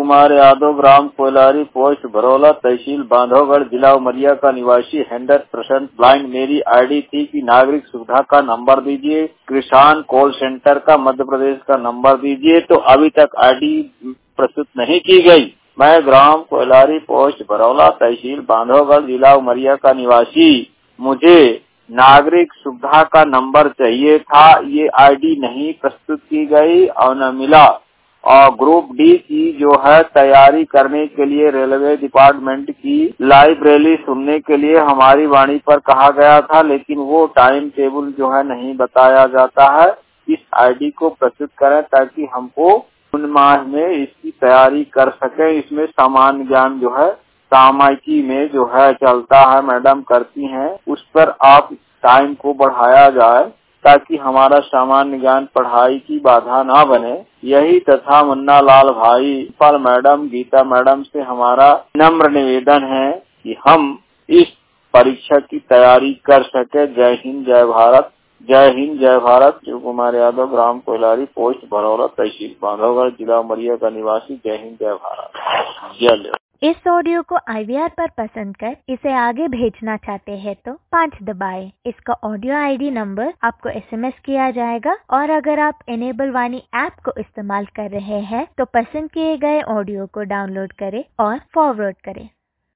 कुमार यादव, ग्राम कोयलारी, पोस्ट भरौला, तहसील बांधवगढ़, जिला उमरिया का निवासी, 100% ब्लाइंड। मेरी आईडी थी कि नागरिक सुविधा का नंबर दीजिए, किसान कॉल सेंटर का मध्य प्रदेश का नंबर दीजिए, तो अभी तक आईडी प्रस्तुत नहीं की गई। मैं ग्राम कोयलारी, पोस्ट भरौला, तहसील बांधवगढ़, जिला उमरिया का निवासी, मुझे नागरिक सुविधा का नंबर चाहिए था। ये आईडी नहीं प्रस्तुत की गई और न मिला। और ग्रुप डी की जो है तैयारी करने के लिए रेलवे डिपार्टमेंट की लाइव रैली सुनने के लिए हमारी वाणी पर कहा गया था, लेकिन वो टाइम टेबल जो है नहीं बताया जाता है। इस आईडी को प्रस्तुत करें ताकि हमको 3 माह में इसकी तैयारी कर सके। इसमें सामान्य ज्ञान जो है सामायिकी में जो है चलता है, मैडम करती हैं, उस पर आप टाइम को बढ़ाया जाए ताकि हमारा सामान्य ज्ञान पढ़ाई की बाधा ना बने। यही तथा मुन्ना लाल भाई, पाल मैडम, गीता मैडम से हमारा नम्र निवेदन है कि हम इस परीक्षा की तैयारी कर सके। जय हिंद, जय भारत। जय हिंद, जय भारत। शिव कुमार यादव, ग्राम कोयलारी, पोस्ट भरौला, तहसील बांधवगढ़, जिला उमरिया का निवासी। जय हिंद, जय भारत। जय। इस ऑडियो को IVR पर पसंद कर इसे आगे भेजना चाहते हैं तो 5 दबाएं। इसका ऑडियो ID नंबर आपको SMS किया जाएगा। और अगर आप इनेबल वाणी ऐप को इस्तेमाल कर रहे हैं तो पसंद किए गए ऑडियो को डाउनलोड करें और फॉरवर्ड करें।